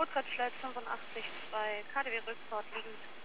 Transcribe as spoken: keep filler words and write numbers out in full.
Rückwärtsschleiz fünfundachtzig zwei, K D W Rückfahrt liegend.